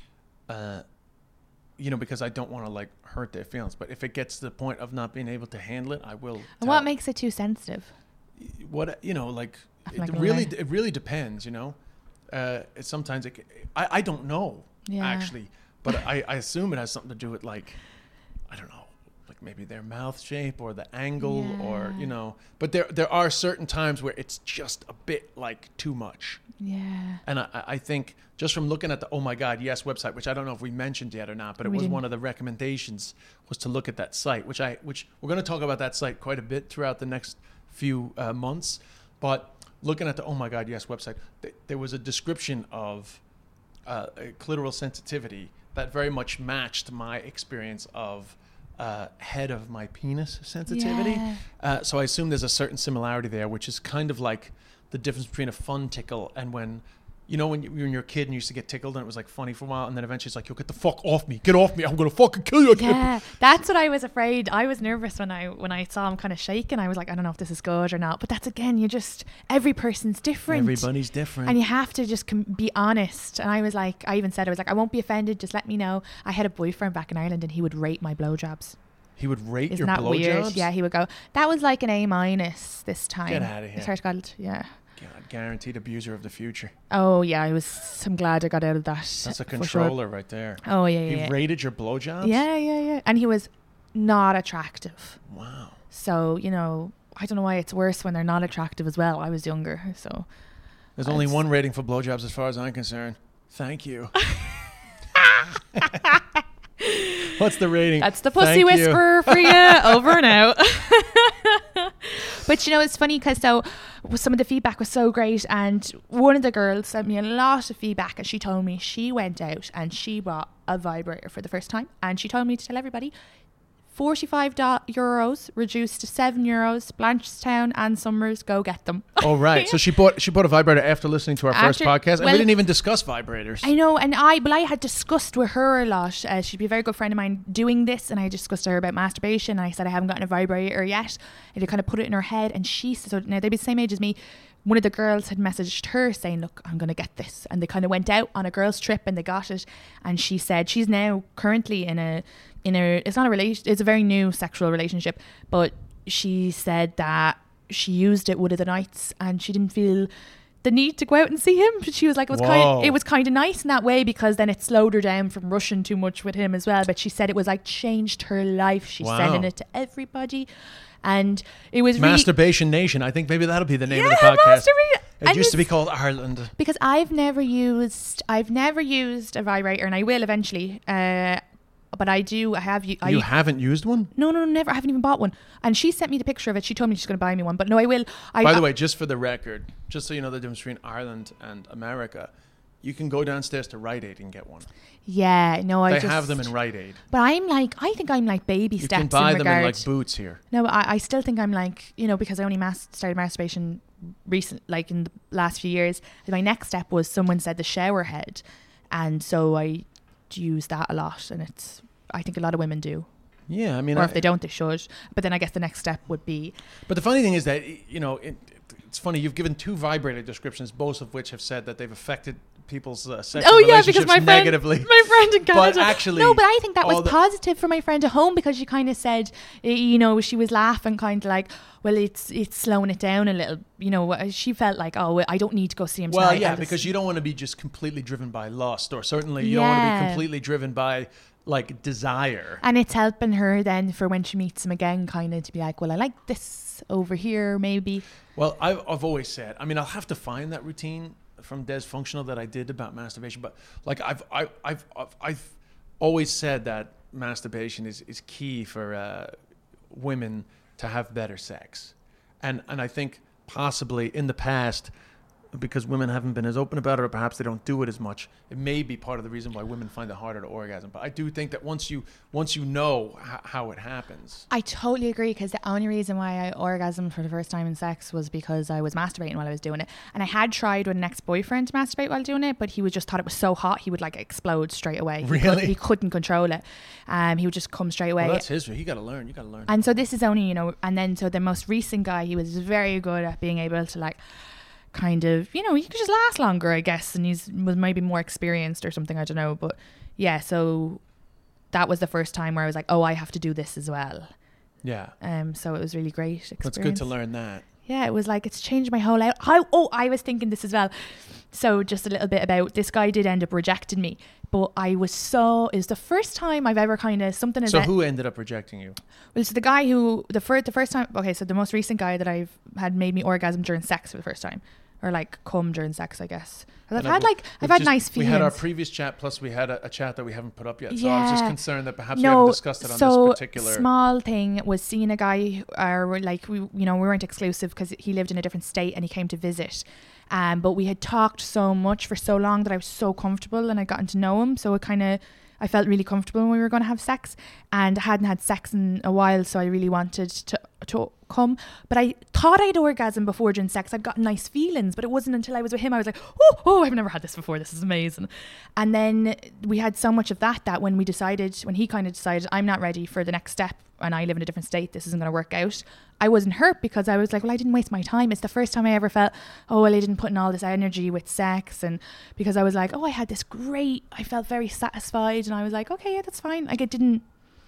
uh, you know, because I don't want to like hurt their feelings. But if it gets to the point of not being able to handle it, I will. And tell. what makes it too sensitive? What you know, like I'm it not gonna really, lie. it really depends. You know, uh, it, sometimes it, c- I, I don't know Yeah. actually, but I, I assume it has something to do with like, I don't know. Like maybe their mouth shape or the angle or, Yeah. you know, but there there are certain times where it's just a bit like too much. Yeah. And I, I think just from looking at the Oh My God Yes website, which I don't know if we mentioned yet or not, but it We was didn't. one of the recommendations was to look at that site, which I which we're going to talk about that site quite a bit throughout the next few uh, months. But looking at the Oh My God Yes website, th- there was a description of uh, a clitoral sensitivity that very much matched my experience of uh, head of my penis sensitivity. Yeah. Uh, so I assume there's a certain similarity there, which is kind of like the difference between a fun tickle and when, you know, when you, when you're a kid and you used to get tickled and it was like funny for a while, and then eventually it's like, yo, get the fuck off me, get off me, I'm gonna fucking kill you. I can't Yeah, that's what I was afraid. I was nervous when I when I saw him kind of shaking. I was like, I don't know if this is good or not. But that's again, you just every person's different. Everybody's different. And you have to just com- be honest. And I was like, I even said, I was like, I won't be offended. Just let me know. I had a boyfriend back in Ireland, and he would rate my blowjobs. He would rate Isn't your that weird? blowjobs? Yeah, he would go, that was like an A minus this time. Get outta here. I swear to God, yeah. God, guaranteed abuser of the future. Oh yeah, I was. I'm glad I got out of that. That's a for sure. controller right there. Oh yeah, yeah. He yeah. rated your blowjobs? Yeah, yeah, yeah. And he was not attractive. Wow. So, you know, I don't know why it's worse when they're not attractive as well. I was younger, so. There's only That's- one rating for blowjobs as far as I'm concerned. Thank you. What's the rating? That's the pussy Thank you. whisperer for you. Over and out. But, you know, it's funny because so some of the feedback was so great. And one of the girls sent me a lot of feedback, and she told me she went out and she bought a vibrator for the first time. And she told me to tell everybody forty-five euros reduced to seven euros. Blanchardstown and Summers, go get them. Oh, right. So she bought she bought a vibrator after listening to our first After- podcast, and well- we didn't even discuss vibrators. I know, and I, well, I had discussed with her a lot. Uh, she'd be a very good friend of mine doing this, and I discussed to her about masturbation. And I said I haven't gotten a vibrator yet, and I kind of put it in her head. And she, so now they'd be the same age as me. One of the girls had messaged her saying, "Look, I'm going to get this," and they kind of went out on a girls' trip and they got it. And she said she's now currently in a in a it's not a relation, it's a very new sexual relationship, but she said that she used it one of the nights and she didn't feel the need to go out and see him. But she was like, it was Whoa. kind it was kind of nice in that way, because then it slowed her down from rushing too much with him as well. But she said it was like changed her life. She's Wow. sending it to everybody, and it was really Masturbation Nation. I think maybe that'll be the name Yeah, of the podcast. Masturbation- It and used to be it's- called Ireland. because I've never used I've never used a vibrator, and I will eventually. Uh, but I do. I have. u- I, You haven't used one? no, no, never. I haven't even bought one. And she sent me the picture of it. She told me she's going to buy me one. But no, I will. I, By the I- way, just for the record, just so you know the difference between Ireland and America, you can go downstairs to Rite Aid and get one. yeah, no, I They just have them in Rite Aid. But I'm like, I think I'm like baby You steps can buy in them regard. in like Boots here. No, I, I still think I'm like, you know, because I only mas- started masturbation recent, like in the last few years. My next step was someone said the shower head, and so I use that a lot, and it's. I think a lot of women do, Yeah, I mean, or I, if they don't, they should. But then I guess the next step would be, But the funny thing is that, you know, it, it's funny. You've given two vibrator descriptions, both of which have said that they've affected people's uh, sexual oh yeah, relationships because my friend, negatively. my friend in Canada. But actually, no, but I think that was all the- positive for my friend at home, because she kind of said, eh, you know, she was laughing, kind of like, well, it's it's slowing it down a little. You know, uh, she felt like, oh, I don't need to go see him. Well, tonight. yeah, I'll just- because you don't want to be just completely driven by lust, or certainly you don't want to Yeah. be completely driven by like desire. And it's helping her then for when she meets him again, kind of to be like, well, I like this over here, maybe. Well, I've, I've always said, I mean, I'll have to find that routine from Des Functional that I did about masturbation, but like I've, I, I've, I've, I've always said that masturbation is, is key for uh, women to have better sex. And, and I think possibly in the past, because women haven't been as open about it, or perhaps they don't do it as much. It may be part of the reason why women find it harder to orgasm. But I do think that once you once you know h- how it happens. I totally agree, because the only reason why I orgasmed for the first time in sex was because I was masturbating while I was doing it. And I had tried with an ex-boyfriend to masturbate while doing it, but he would just thought it was so hot he would like explode straight away. Really? He, could, he couldn't control it. Um, he would just come straight away. Well, that's his. He got to learn. You got to learn. And so this is only, you know, and then so the most recent guy, he was very good at being able to like kind of, you know, he could just last longer, I guess, and he's was maybe more experienced or something, I don't know. But yeah, so that was the first time where I was like, oh, I have to do this as well. Yeah. Um. So it was really great experience. That's good to learn that. Yeah, it was like, it's changed my whole life. How, oh, I was thinking this as well. So just a little bit about, this guy did end up rejecting me, but I was so, it was the first time I've ever kind of something. So who ended up rejecting you? Well, so the guy who, the first, the first time, okay, so the most recent guy that I've had made me orgasm during sex for the first time. Or like come during sex, I guess. I've And had I- like, I've had just- nice feelings. We had our previous chat, plus we had a, a chat that we haven't put up yet. So I was Yeah. just concerned that perhaps we no, haven't discussed it on so this particular. small thing was seeing a guy, who- or like we, you know, we weren't exclusive because he lived in a different state and he came to visit. Um, but we had talked so much for so long that I was so comfortable and I'd gotten to know him. So it kind of, I felt really comfortable when we were going to have sex, and I hadn't had sex in a while, so I really wanted to to come. But I thought I'd orgasm before during sex. I'd gotten nice feelings, but it wasn't until I was with him I was like, oh, oh, I've never had this before. This is amazing. And then we had so much of that that when we decided, when he kind of decided I'm not ready for the next step and I live in a different state, this isn't going to work out, I wasn't hurt, because I was like, well, I didn't waste my time. It's the first time I ever felt, oh, well, I didn't put in all this energy with sex. And because I was like, oh, I had this great, I felt very satisfied, and I was like, okay, yeah, that's fine. Like, it didn't,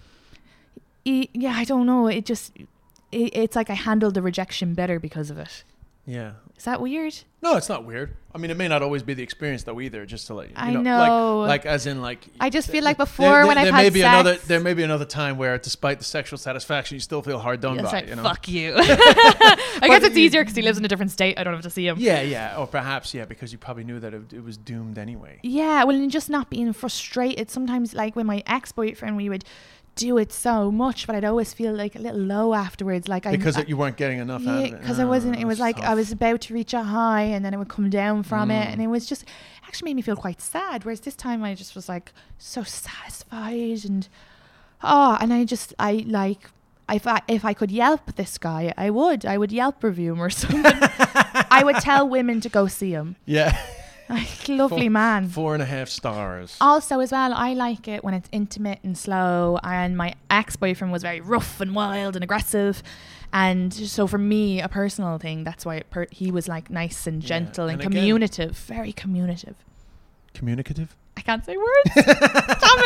it, yeah, I don't know. It just, it, it's like I handled the rejection better because of it. Yeah. Is that weird? No, it's not weird. I mean, it may not always be the experience though either. Just to let you, you I know, know. Like, like as in like. I just feel like there- before there- when there I've may had be sex, another, there may be another time where, despite the sexual satisfaction, you still feel hard done it's by. like, You know. fuck you. I guess it's you- easier because he lives in a different state. I don't have to see him. Yeah, yeah, or perhaps yeah, because you probably knew that it, it was doomed anyway. Yeah, well, and just not being frustrated. Sometimes, like with my ex-boyfriend, we would do it so much, but I'd always feel like a little low afterwards. Like Because I, it, you weren't getting enough out of yeah, it. because I Oh, wasn't. It was that's like I tough. was about to reach a high, and then it would come down from it, Mm. and it was just it actually made me feel quite sad. Whereas this time, I just was like so satisfied, and oh, and I just I like. If I, if I could Yelp this guy, I would. I would Yelp review him or something. I would tell women to go see him. Yeah. Like, lovely Four- man. Four and a half stars. Also, as well, I like it when it's intimate and slow. And my ex-boyfriend was very rough and wild and aggressive. And so for me, a personal thing, that's why it per- he was like nice and Yeah. gentle and, And again- communicative. Very communicative. Communicative? I can't say words. Damn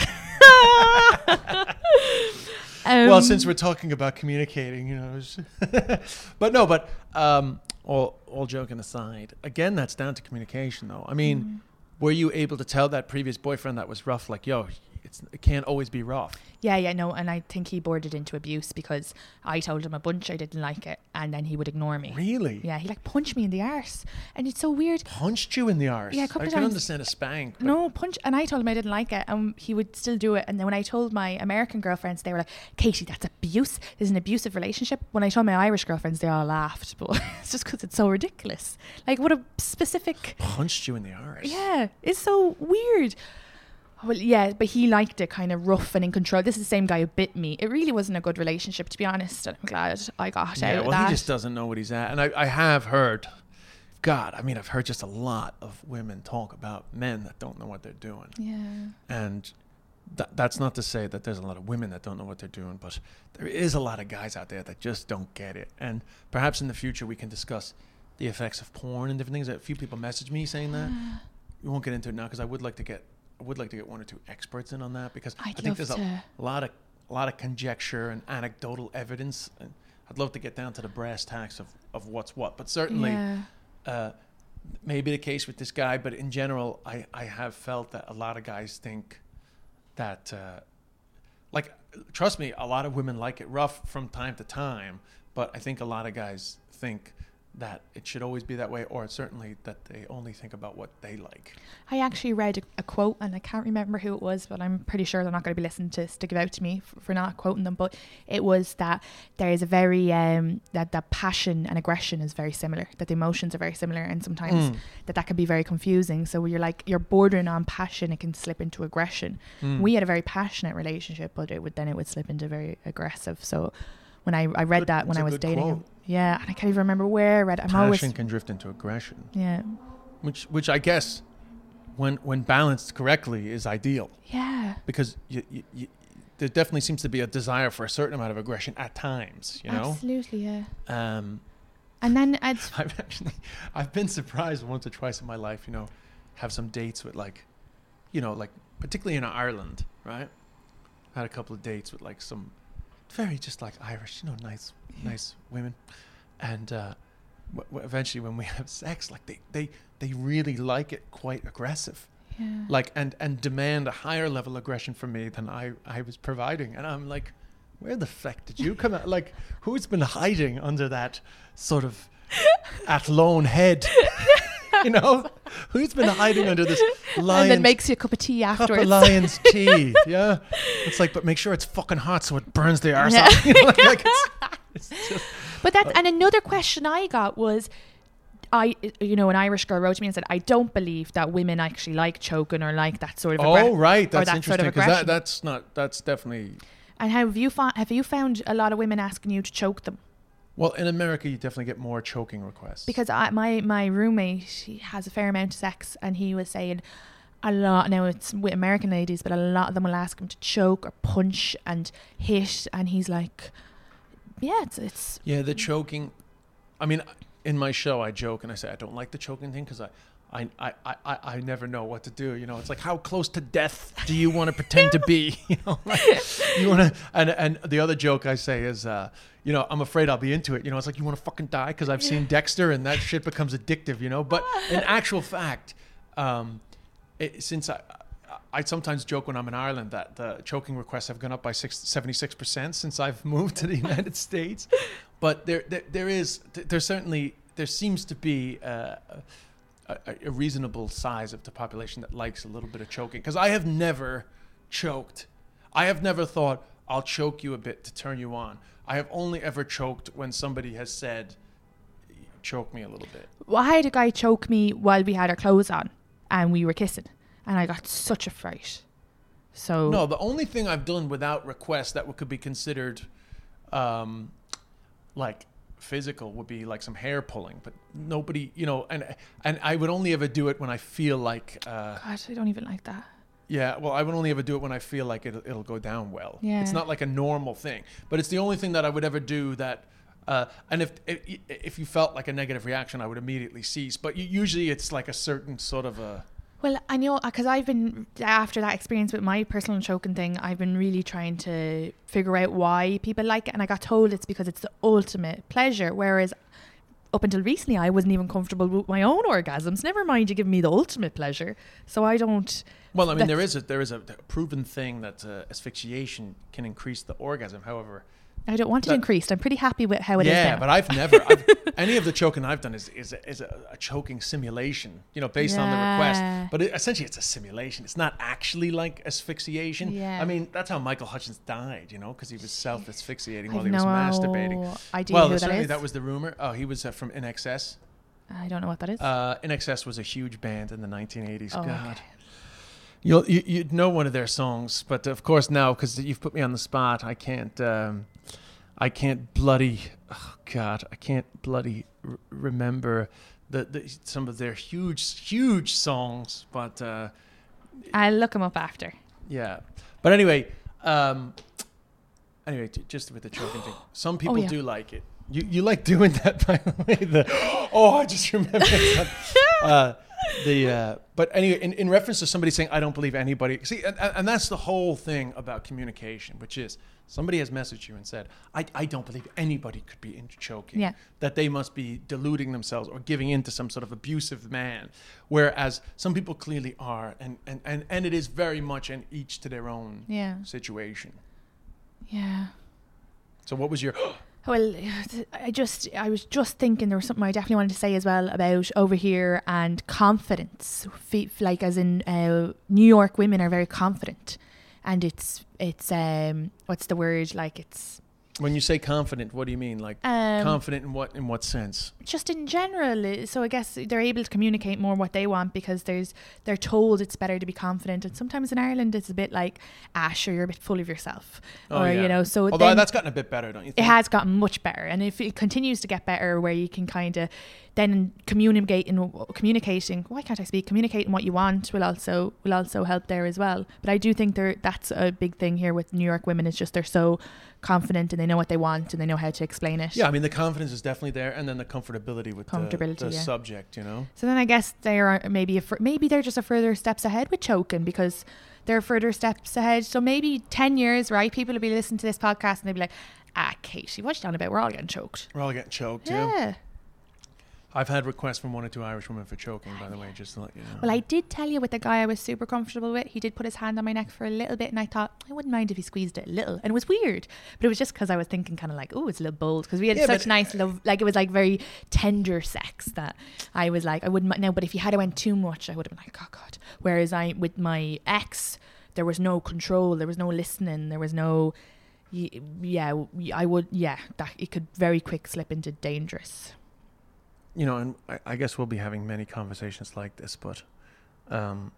it. um, Well, since we're talking about communicating, you know. it's- but no, but um, all all joking aside, again, that's down to communication, though. I mean, Mm. were you able to tell that previous boyfriend that was rough, like, yo, it's it can't always be rough? Yeah, yeah, no, and I think he boarded into abuse because I told him a bunch I didn't like it, and then he would ignore me. Really? Yeah, he like punched me in the arse, and it's so weird. Punched you in the arse? Yeah, a couple I of can times. understand a spank. but- No, punch, and I told him I didn't like it, and he would still do it. And then when I told my American girlfriends, they were like, "Katie, that's abuse. There's an abusive relationship." When I told my Irish girlfriends, they all laughed, but it's just because it's so ridiculous. Like, what a specific. Punched you in the arse? Yeah, it's so weird. Well, yeah, but he liked it kind of rough and in control. This is the same guy who bit me. It really wasn't a good relationship, to be honest. And I'm glad I got out Yeah, of well, that. he just doesn't know what he's at. And I, I have heard, God, I mean, I've heard just a lot of women talk about men that don't know what they're doing. Yeah. And th- that's not to say that there's a lot of women that don't know what they're doing, but there is a lot of guys out there that just don't get it. And perhaps in the future we can discuss the effects of porn and different things. A few people messaged me saying that. We won't get into it now because I would like to get I would like to get one or two experts in on that because I'd I think love there's to. a, a lot of a lot of conjecture and anecdotal evidence. And I'd love to get down to the brass tacks of, of what's what. But certainly Yeah. uh, maybe the case with this guy, but in general, I, I have felt that a lot of guys think that, uh, like, trust me, a lot of women like it rough from time to time, but I think a lot of guys think that it should always be that way, or certainly that they only think about what they like. I actually read a, a quote, and I can't remember who it was, but I'm pretty sure they're not going to be listening to this to give out to me for, for not quoting them. But it was that there is a very um, that that passion and aggression is very similar. That the emotions are very similar, and sometimes mm. that that can be very confusing. So you're like you're bordering on passion, it can slip into aggression. Mm. We had a very passionate relationship, but it would then it would slip into very aggressive. So when I, I read good, that when I was dating quote. him. Yeah, and I can't even remember where I read it. I'm Passion always, can drift into aggression. Yeah. Which which I guess when when balanced correctly is ideal. Yeah. Because you, you, you, there definitely seems to be a desire for a certain amount of aggression at times, you know? Absolutely, yeah. Um, and then I'd I've actually I've been surprised once or twice in my life, you know, have some dates with like, you know, like particularly in Ireland, right? I had a couple of dates with like some very just like Irish, you know, nice, yeah. nice women. And uh, w- w- eventually when we have sex, like they, they, they really like it quite aggressive. Yeah. Like, and, and demand a higher level of aggression from me than I, I was providing. And I'm like, where the fuck did you come out? Like, who's been hiding under that sort of Athlone head? You know, who's been hiding under this lion's... And then makes you a cup of tea afterwards. Cup of lion's tea, yeah. It's like, but make sure it's fucking hot so it burns the arse off. You know, like, like it's, it's just, but that's, uh, and another question I got was, I, you know, an Irish girl wrote to me and said, I don't believe that women actually like choking or like that sort of oh, aggression. right, that's that interesting, because sort of that, that's not, that's definitely... And have you, found, have you found a lot of women asking you to choke them? Well, in America, you definitely get more choking requests. Because I, my, my roommate, he has a fair amount of sex, and he was saying a lot, now it's with American ladies, but a lot of them will ask him to choke or punch and hit, and he's like, yeah, it's... it's yeah, the choking... I mean, in my show, I joke, and I say I don't like the choking thing, because I, I, I, I, I never know what to do. You know, it's like, how close to death do you want to pretend to be? You know, like, you want to... And, and the other joke I say is... Uh, you know, I'm afraid I'll be into it. You know, it's like, you want to fucking die? Because I've seen Dexter and that shit becomes addictive, you know? But in actual fact, um, it, since I, I sometimes joke when I'm in Ireland that the choking requests have gone up by six, seventy-six percent since I've moved to the United States. But there, there, there is, there certainly, there seems to be uh, a, a reasonable size of the population that likes a little bit of choking. Because I have never choked. I have never thought, I'll choke you a bit to turn you on. I have only ever choked when somebody has said, choke me a little bit. Well, I had a guy choke me while we had our clothes on and we were kissing, and I got such a fright. So no, the only thing I've done without request that could be considered um, like physical would be like some hair pulling, but nobody, you know, and and I would only ever do it when I feel like... Uh, God, I don't even like that. Yeah, well, I would only ever do it when I feel like it'll, it'll go down well. Yeah. It's not like a normal thing, but it's the only thing that I would ever do that, uh, and if, if if you felt like a negative reaction, I would immediately cease. But usually it's like a certain sort of a... Well, I know, because I've been, after that experience with my personal choking thing, I've been really trying to figure out why people like it, and I got told it's because it's the ultimate pleasure, whereas... Up until recently, I wasn't even comfortable with my own orgasms. Never mind you giving me the ultimate pleasure. So I don't... Well, I mean, there is a there is a proven thing that uh, asphyxiation can increase the orgasm. However... I don't want it that, increased. I'm pretty happy with how it yeah, is now. Yeah, but I've never... I've, any of the choking I've done is is a, is a, a choking simulation, you know, based yeah. on the request. But it, essentially, it's a simulation. It's not actually like asphyxiation. Yeah. I mean, that's how Michael Hutchence died, you know, because he was self-asphyxiating while I've he was no masturbating. Idea well, who certainly that, is. that was the rumor. Oh, he was uh, from I N X S. I don't know what that is. Uh, I N X S was a huge band in the nineteen eighties. Oh, God. okay. You'll, you, you'd know one of their songs, but of course now, because you've put me on the spot, I can't... Um, I can't bloody, oh God, I can't bloody r- remember the, the some of their huge, huge songs, but uh, I'll look them up after. Yeah, but anyway, um, anyway, t- just with the choking thing, some people oh, yeah. do like it. You you like doing that, by the way? The oh, I just remembered that. Uh, the uh, but anyway, in, in reference to somebody saying I don't believe anybody. See, and, and that's the whole thing about communication, which is. Somebody has messaged you and said, I, I don't believe anybody could be into choking. Yeah. That they must be deluding themselves or giving in to some sort of abusive man. Whereas some people clearly are. And, and, and, and it is very much an each to their own yeah. situation. Yeah. So what was your... Well, I just, I was just thinking there was something I definitely wanted to say as well about over here and confidence. Fe- Like as in uh, New York women are very confident, and it's, it's, um, what's the word? Like it's, When you say confident, what do you mean? Like Um, confident in what in what sense? just in general. uh, So I guess they're able to communicate more what they want because there's they're told it's better to be confident. And sometimes in Ireland it's a bit like, ah, sure, you're a bit full of yourself, Oh, or yeah. you know. So Although then that's gotten a bit better, don't you it think? has gotten much better, and if it continues to get better, where you can kind of then communicate in communicating. Why can't I speak? Communicating what you want will also will also help there as well. But I do think there that's a big thing here with New York women. It's just they're so confident and they know what they want and they know how to explain it. Yeah, I mean the confidence is definitely there, and then the comfortability with Comfortability, the, the yeah. subject, you know. So then I guess they are maybe a fur- maybe they're just a further steps ahead with choking because they're further steps ahead. So maybe ten years, right? People will be listening to this podcast and they'll be like, ah, Katie, what you on about? We're all getting choked. We're all getting choked. Yeah. Yeah. I've had requests from one or two Irish women for choking, by the way, just to let you know. Well, I did tell you with the guy I was super comfortable with, he did put his hand on my neck for a little bit, and I thought I wouldn't mind if he squeezed it a little, and it was weird, but it was just because I was thinking kind of like, oh, it's a little bold, because we had Yeah, such but- nice love, like it was like very tender sex that I was like, I wouldn't mi- now, but if he had went too much, I would have been like, oh god. Whereas I with my ex, there was no control, there was no listening, there was no, y- yeah, I would, yeah, that it could very quick slip into dangerous. You know, and I, I guess we'll be having many conversations like this, but um,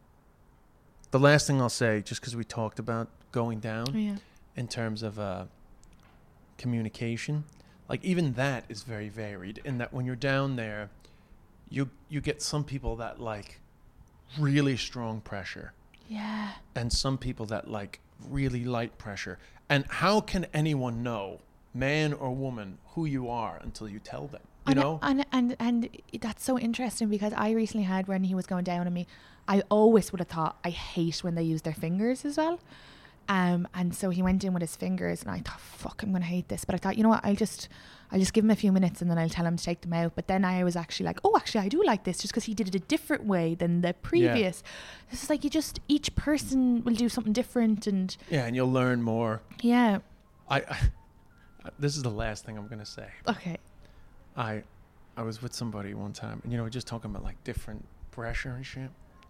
the last thing I'll say, just because we talked about going down Oh, yeah. in terms of uh, communication, like even that is very varied in that when you're down there, you you get some people that like really strong pressure Yeah. and some people that like really light pressure. And how can anyone know, man or woman, who you are until you tell them? You and, know? and and and that's so interesting because I recently had when he was going down on me, I always would have thought I hate when they use their fingers as well, um and so he went in with his fingers and I thought, fuck, I'm gonna hate this, but I thought, you know what, I'll just I'll just give him a few minutes and then I'll tell him to take them out. But then I was actually like, oh, actually I do like this, just because he did it a different way than the previous. This is like, you just, each person will do something different, and Yeah, and you'll learn more. yeah. I, I this is the last thing I'm gonna say. Okay. I I was with somebody one time, and you know, we're just talking about like different pressure and shit.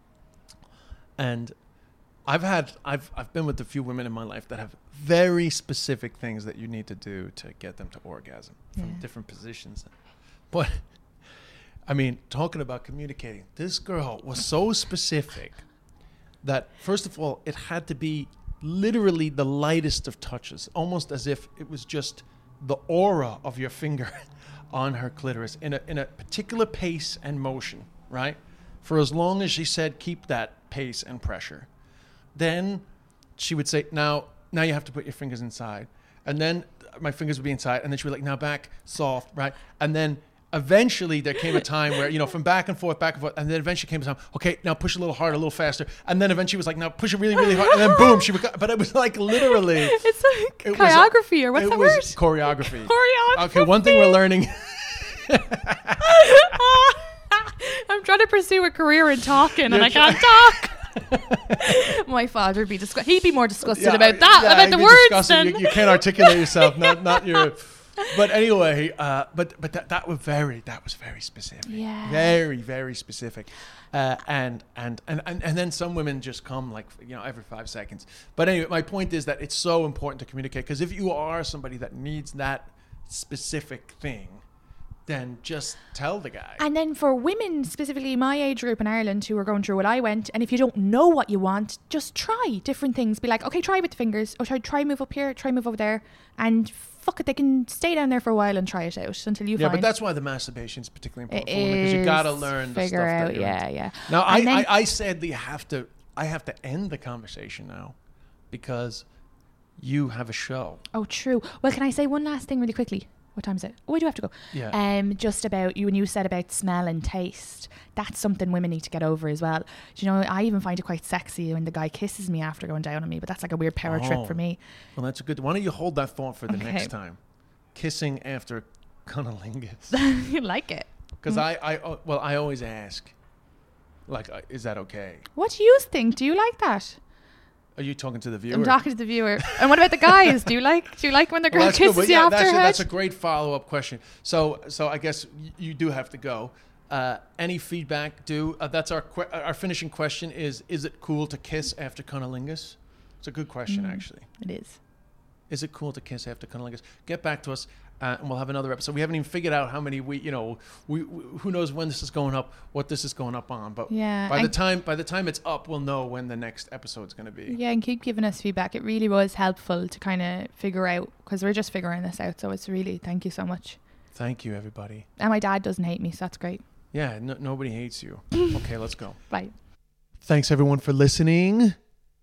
And I've had I've I've been with a few women in my life that have very specific things that you need to do to get them to orgasm from Yeah. different positions. But I mean, talking about communicating, this girl was so specific that first of all, it had to be literally the lightest of touches, almost as if it was just the aura of your finger on her clitoris in a in a particular pace and motion, right? For as long as she said, keep that pace and pressure. Then she would say, now, now you have to put your fingers inside. And then my fingers would be inside. And then she would be like, now back, soft, right? And then eventually there came a time where, you know, from back and forth, back and forth. And then eventually came a time, okay, now push a little harder, a little faster. And then eventually was like, now push it really, really hard. And then boom, she would go. But it was like literally. It's like it was- choreography, or what's it that was word? choreography. Choreography. Okay, one thing we're learning. I'm trying to pursue a career in talking and You're I can't talk. My father would be disgusted. He'd be more disgusted Yeah, about that, yeah, about it'd the be words disgusting. then. You, you can't articulate yourself, not not your. But anyway, uh, but but that that was very that was very specific. Yeah. Very very specific, uh, and, and and and and then some women just come like, you know, every five seconds. But anyway, my point is that it's so important to communicate, because if you are somebody that needs that specific thing, then just tell the guy. And then for women, specifically my age group in Ireland, who are going through what I went, and if you don't know what you want, just try different things. Be like, okay, try with the fingers, or try try move up here, try move over there, and fuck it, they can stay down there for a while and try it out until you yeah, find but that's why the masturbation is particularly it important for women, because you gotta is learn the figure stuff that out. you're Yeah, into. yeah. Now, I, And then- I, I sadly have to, I have to end the conversation now, because you have a show. Oh, true. Well, can I say one last thing really quickly? What time is it? Oh, I do have to go. Yeah. Um, just about you, when you said about smell and taste, that's something women need to get over as well. Do you know, I even find it quite sexy when the guy kisses me after going down on me, but that's like a weird power Oh. trip for me. Well, that's a good. Why don't you hold that thought for the Okay. next time? Kissing after cunnilingus. You like it? Because I, I, oh, well, I always ask, like, uh, is that okay? What do you think? Do you like that? Are you talking to the viewer? I'm talking to the viewer. And what about the guys? Do you like do you like when the girl Well, that's kisses good, but you yeah, after that's, her a, head? that's a great follow-up question. So, so I guess y- you do have to go. Uh, any feedback? Do uh, that's our que- our finishing question is: Is it cool to kiss after cunnilingus? It's a good question, Mm, actually. It is. Is it cool to kiss after cunnilingus? Get back to us, uh, and we'll have another episode. We haven't even figured out how many we, you know, we, we who knows when this is going up, what this is going up on. But Yeah, by the and- time by the time it's up, we'll know when the next episode's going to be. Yeah, and keep giving us feedback. It really was helpful to kind of figure out, because we're just figuring this out. So it's really, thank you so much. Thank you, everybody. And my dad doesn't hate me, so that's great. Yeah, no, nobody hates you. Okay, let's go. Bye. Thanks everyone for listening.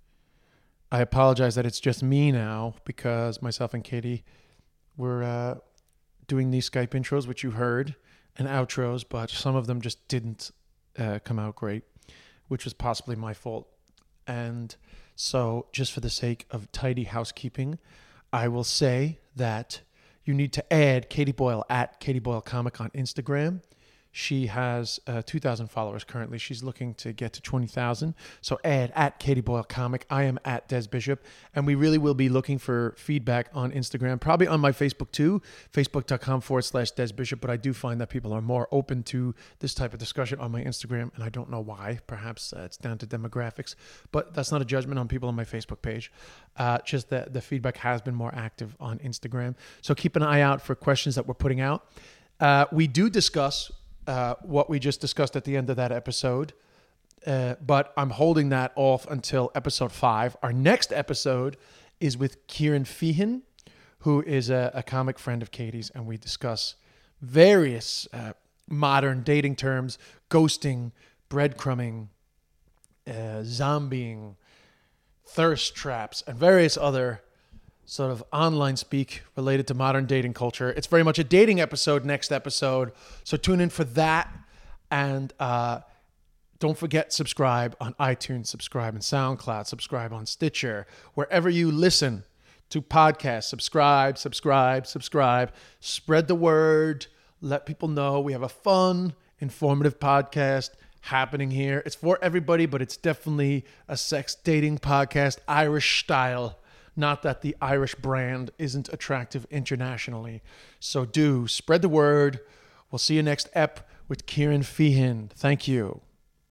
I apologize that it's just me now because myself and Katie were uh, doing these Skype intros, which you heard, and outros, but some of them just didn't uh, come out great, which was possibly my fault. And so just for the sake of tidy housekeeping, I will say that you need to add Katie Boyle at Katie Boyle Comic on Instagram. She has uh, two thousand followers currently. She's looking to get to twenty thousand. So add at Katie Boyle Comic. I am at Des Bishop. And we really will be looking for feedback on Instagram, probably on my Facebook too, facebook.com forward slash Des Bishop. But I do find that people are more open to this type of discussion on my Instagram. And I don't know why. Perhaps uh, it's down to demographics. But that's not a judgment on people on my Facebook page. Uh, just that the feedback has been more active on Instagram. So keep an eye out for questions that we're putting out. Uh, we do discuss... Uh, what we just discussed at the end of that episode. Uh, but I'm holding that off until episode five. Our next episode is with Kieran Feehan, who is a, a comic friend of Katie's, and we discuss various uh, modern dating terms, ghosting, breadcrumbing, uh, zombieing, thirst traps, and various other sort of online speak related to modern dating culture. It's very much a dating episode next episode. So tune in for that. And uh, don't forget, subscribe on iTunes, subscribe on SoundCloud, subscribe on Stitcher, wherever you listen to podcasts. Subscribe, subscribe, subscribe. Spread the word. Let people know we have a fun, informative podcast happening here. It's for everybody, but it's definitely a sex dating podcast, Irish style. Not that the Irish brand isn't attractive internationally. So do spread the word. We'll see you next ep with Kieran Feehan. Thank you.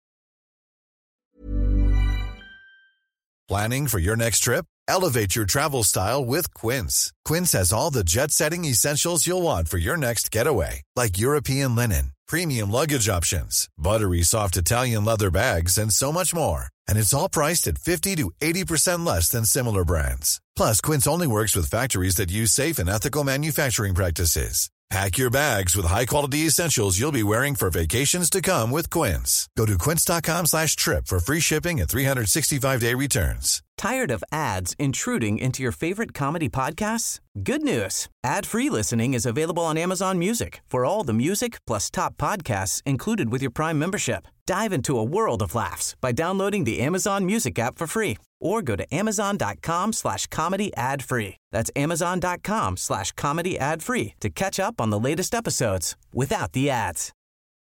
Planning for your next trip? Elevate your travel style with Quince. Quince has all the jet-setting essentials you'll want for your next getaway, like European linen, premium luggage options, buttery soft Italian leather bags, and so much more. And it's all priced at fifty to eighty percent less than similar brands. Plus, Quince only works with factories that use safe and ethical manufacturing practices. Pack your bags with high-quality essentials you'll be wearing for vacations to come with Quince. Go to quince.com slash trip for free shipping and three sixty-five day returns. Tired of ads intruding into your favorite comedy podcasts? Good news. Ad-free listening is available on Amazon Music for all the music plus top podcasts included with your Prime membership. Dive into a world of laughs by downloading the Amazon Music app for free or go to amazon.com slash comedy ad free. That's amazon.com slash comedy ad free to catch up on the latest episodes without the ads.